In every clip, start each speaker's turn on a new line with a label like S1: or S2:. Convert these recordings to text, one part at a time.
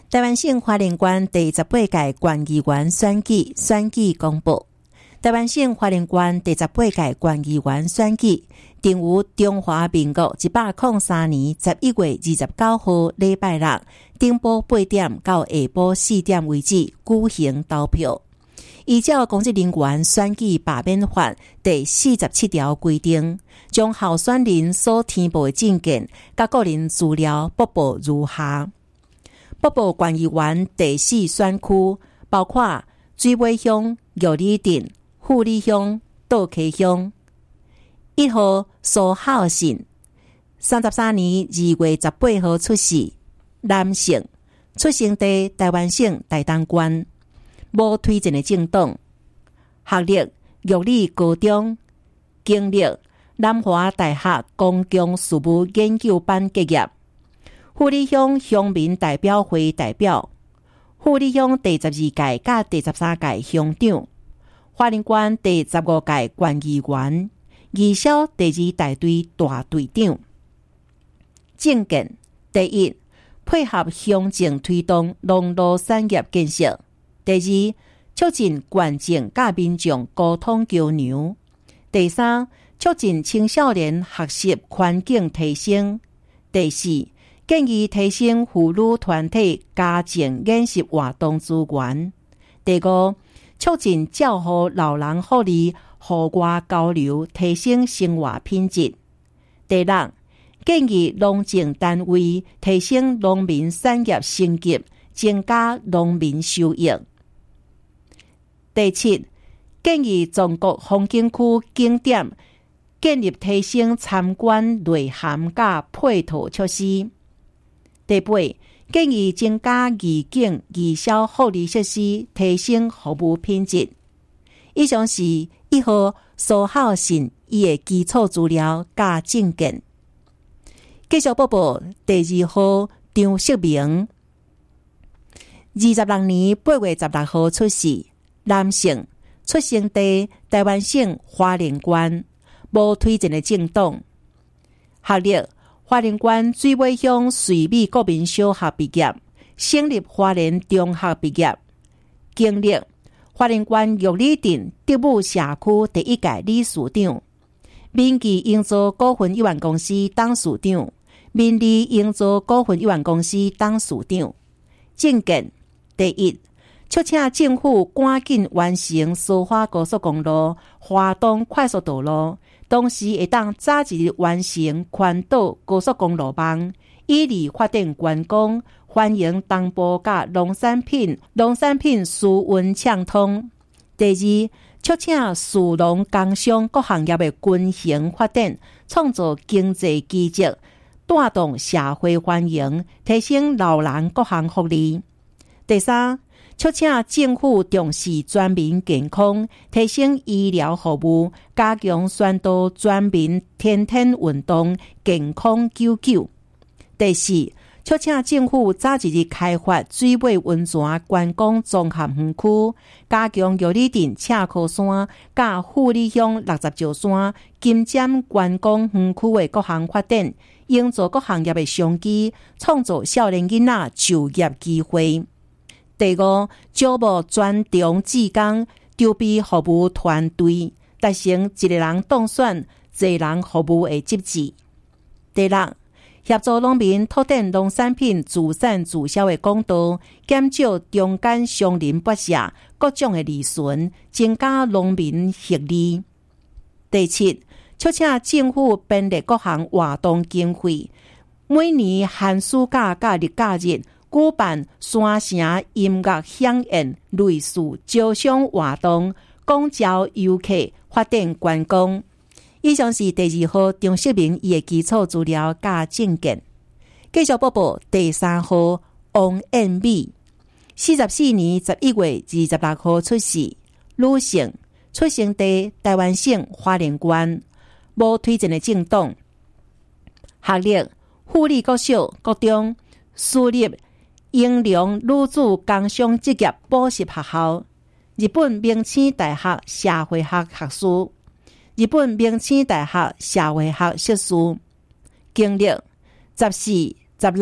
S1: 台湾省花莲县第18届县议员选举公布。台湾省花莲县第18届县议员选举定于中华民国103年11月29號禮拜六頂晡8點到下晡4點為止舉行投票。依照公職人員選舉罷免法第47條規定，將候選人所填報的證件甲個人資料播報如下。北部縣議員第4選區包括水尾鄉、玉里鎮、富里鄉、道溪鄉。1號蘇孝信，33年2月18號出世，男性，出生地台灣省台東縣，無推薦的政黨。學歷玉里高中，經歷南華大學公共事務研究班畢業。富里鄉鄉民代表會代表，富里鄉第12屆甲第13屆鄉長，花蓮縣第15屆縣議員，義消第2大隊大隊長。政見第一，配合鄉政推動農牧產業建設；第二，促進縣政甲民眾溝通交流；第三，促進青少年學習環境提升；第四，建議提升婦女團體家政演習活動資源；第五，促進照顧老人福利戶外交流，提升生活品質；第六，建議農政單位提升農民產業升級，增加農民收益；第七，建議全國風景區景點建立提升參觀內涵甲配套措施；第八，建議增加義警義消福利設施，提升服務品質。以上是1號蘇孝信伊的基礎資料甲政見。繼續播報第2號張錫明，26年8月16號出世，男性，出生地台灣省花蓮縣，無推薦的政黨。學歷花蓮縣水尾鄉瑞美國民小學畢業，省立花蓮中學畢業。經歷花蓮縣玉里鎮德武社區第1屆理事長，民記營造股份有限公司董事長，民利營造股份有限公司董事長。政見第一，促請政府趕緊完成蘇花高速公路、花東快速道路，同時會當早一日完成環島高速公路網，以利發展觀光，歡迎東部甲農產品輸運暢通。第二，促請漁農工商各行業的均衡發展，創造經濟基質，帶動社會歡迎，提升老人各項福利。第三，促請政府重視全民健康，提升醫療服務，加強宣導全民天天運動，健康99。第四，促請政府早一日開發水尾溫泉觀光綜合園區，加強玉里鎮赤科山、甲富里鄉60石山、金針觀光園區的各項發展，營造各行業的商機，創造少年囡仔就業機會。第五，招募專長志工，籌備服務團隊，達成一個人當選、多人服務的職責。第六，協助農民拓展農產品自產自銷的管道，減少中間商人剝削各種的利潤，增加農民獲利。第七，促請政府編列各項活動經費，每年寒暑假甲日假日舉辦山城音樂饗宴類似招商活動，廣招遊客，發展觀光。以上是第2號張錫明伊的基礎資料甲政見。繼續播報第3號王燕美，44年11月26號出世，女性，出生地台灣省花蓮縣，無推薦的政黨。學歷富里國小國中，私立英良女子工商職業補習學校，日本明星大學社會學學士，日本明星大學社會學碩士。經歷14、16、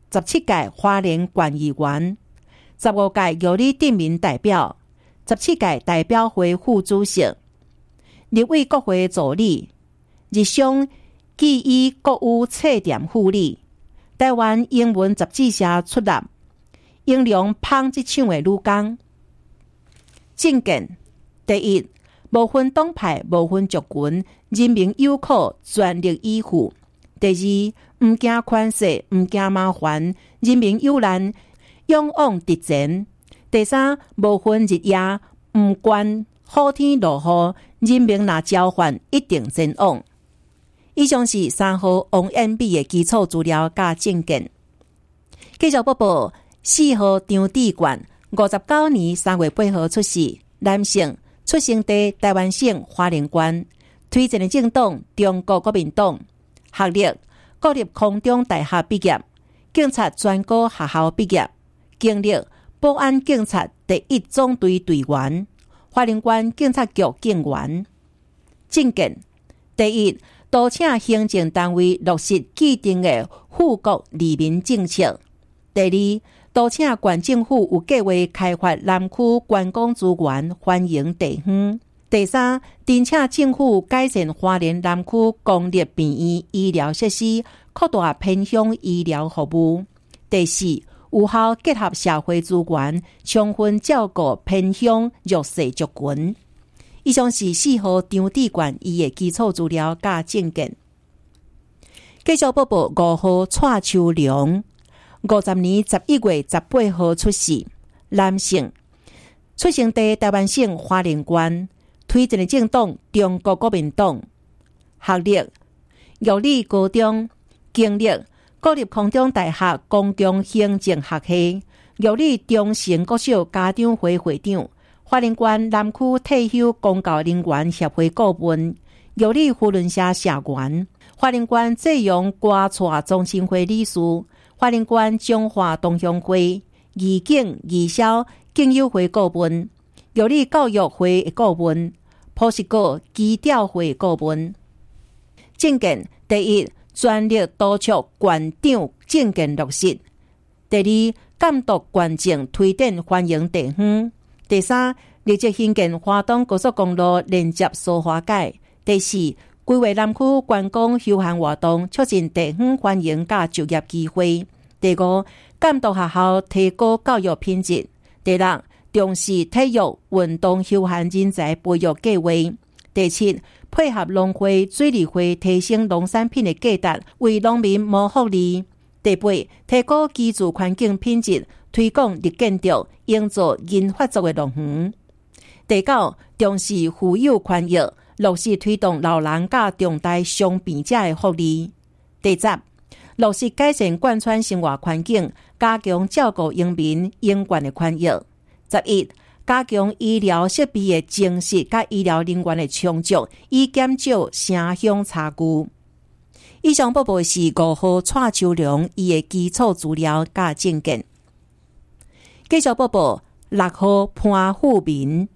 S1: 17届花莲县议员，15届由你镇民代表，17届代表会副主席，立委国会助理，日商记忆国有册店副理，台湾英文杂志社出任，英良捧一场的女工。政见第一，无分党派，无分族群，人民有苦，全力以赴。第二，毋惊款式，毋惊麻烦，人民有难，勇往直前。第三，无分日夜，毋管好天落雨，人民若交换，一定前往。以上是3号王延美的基础资料甲政见。继续播报4号张志冠，59年3月8号出世，男性，出生地台湾省花莲县，推荐的政党中国国民党，学历国立空中大学毕业，警察专科学校毕业，经历保安警察第1总队队员，花莲县警察局警员。政见第一，督请行政单位落实既定的富国利民政策。第二，督请县政府有计划开发南区观光资源，欢迎地方。第三，申请政府改善花莲南区公立病院医疗设施，扩大偏乡医疗服务。第四，有效结合社会资源，充分照顾偏乡弱势族群。以上是4号张志冠伊的基础资料甲政见。继续播报5号蔡秋良，50年11月18号出世，男性，出生地台湾省花莲县，推荐的政党中国国民党，学历玉里高中，经历国立空中大学公共行政学系，玉里中诚国小家长会会长，花莲县南区退休公教人员协会顾问，玉里扶轮社社员，花莲县济阳歌蔡中心会理事，花莲县中华同乡会义警义消警友会顾问，玉里教育会顾问，普实国基调会顾问。政见第一，全力督促县长政见落实。第二，监督县政推展欢迎地方。第三，立即兴建花东高速公路连接苏花改。第四，规划南区观光休闲活动，促进地方欢迎甲就业机会。第五，监督学校提高教育品质。第六，重视体育运动休闲人才培育计划。第七，配合农会、水利会，提升农产品的价值，为农民谋福利。第八，提高居住环境品质，推广绿建筑，营造银发族的农园。第九，重视妇幼权益，落实推动老人甲重大伤病者的福利。第十，落实改善贯穿生活环境，加强照顾英民永远的权益。11，加强医疗设备的精实甲医疗人员的充足，以减少城乡差距。以上播报是5号蔡秋良伊的基础资料甲政见。继续播报6号潘富民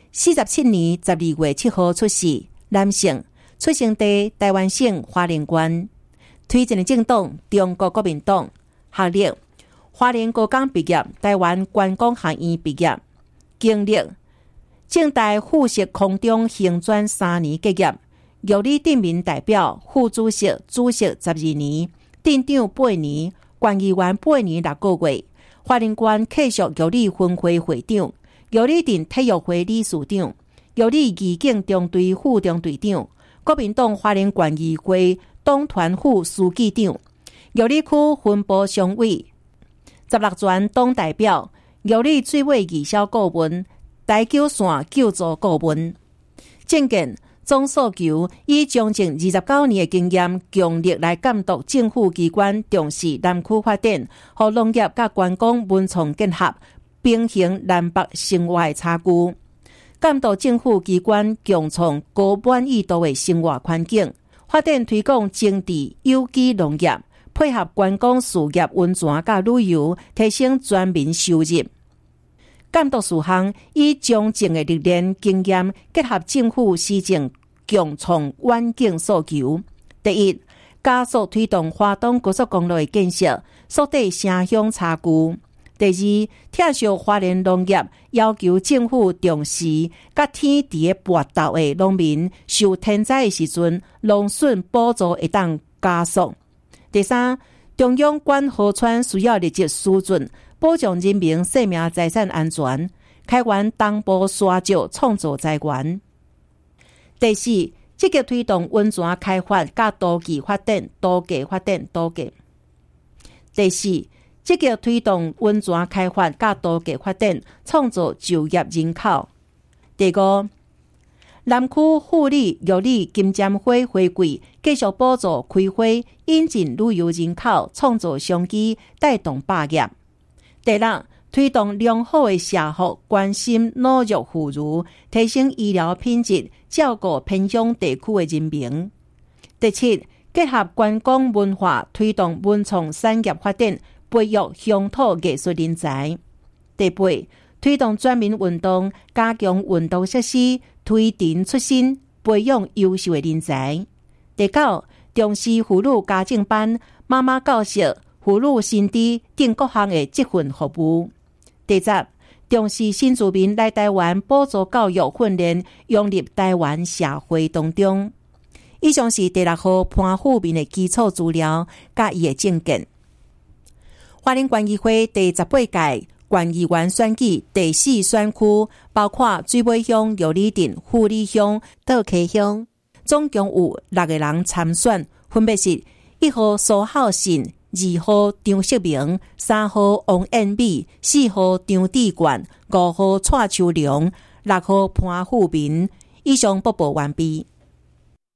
S1: ，47年12月7号出世，男性，出生地台湾省花莲县，推荐的政党中国国民党，学历花莲高工毕业，台湾观光学院毕业，经历政大附设空中行专3年结业，玉里镇民代表、副主席、主席12年，镇长8年，县议员8年6个月，花莲县客属玉里分会会长，玉里镇体育会理事长，玉里义警中队副中队长，国民党花莲县议会党团副书记长，玉里区分部常委，16全党代表，玉里水尾义消顾问，台九线救助顾问。政见总诉求以将近29年的经验，强力来监督政府机关重视南区发展，和农业甲观光文创结合，平衡南北生活的差距。监督政府机关共创高满意度的生活环境，发展推广精致有机农业，配合观光事业、温泉甲旅游，提升全民收入。监督事项以中正的历练经验，结合政府施政共创远景诉求。第一， 加速推动花东高速公路的建设，缩短城乡差距。第二，拆削花莲农业，要求政府重视，甲天地跋倒的农民受天灾的时阵，农损补助会当加速。第三，中央管河川需要立即疏浚，保障人民生命财产安全，开源东部沙石创造财源。第四，积极推动温泉开发甲都市发展，第四，积极推动温泉开发甲都市发展，创造就业人口。第五，南区妇女育女金针花花季继续补助开花，引进旅游人口，创造商机，带动百业。第六，推动良好的社福，关心老弱妇孺，提升医疗品质，照顾偏乡地区的人民。第七，结合观光文化，推动文创产业发展，培育乡土艺术人才。第八，推动全民运动，加强运动设施，推陈出新，培养优秀的人才。第九，重视妇女家政班、妈妈教室、妇女新知等各项的职训服务。第十，重视新住民来台湾补助教育训练，融入台湾社会当中。以上是第6號潘富民的基礎資料甲伊的政見。花蓮縣議會第18屆縣議員選舉第4選區，包括水尾鄉、玉里鎮、富里鄉、道溪鄉，總共有6個人參選，分別是1號蘇孝信、2號張錫明、3號王燕美、4號張志冠、5號蔡秋良、6號潘富民。以上播報完畢。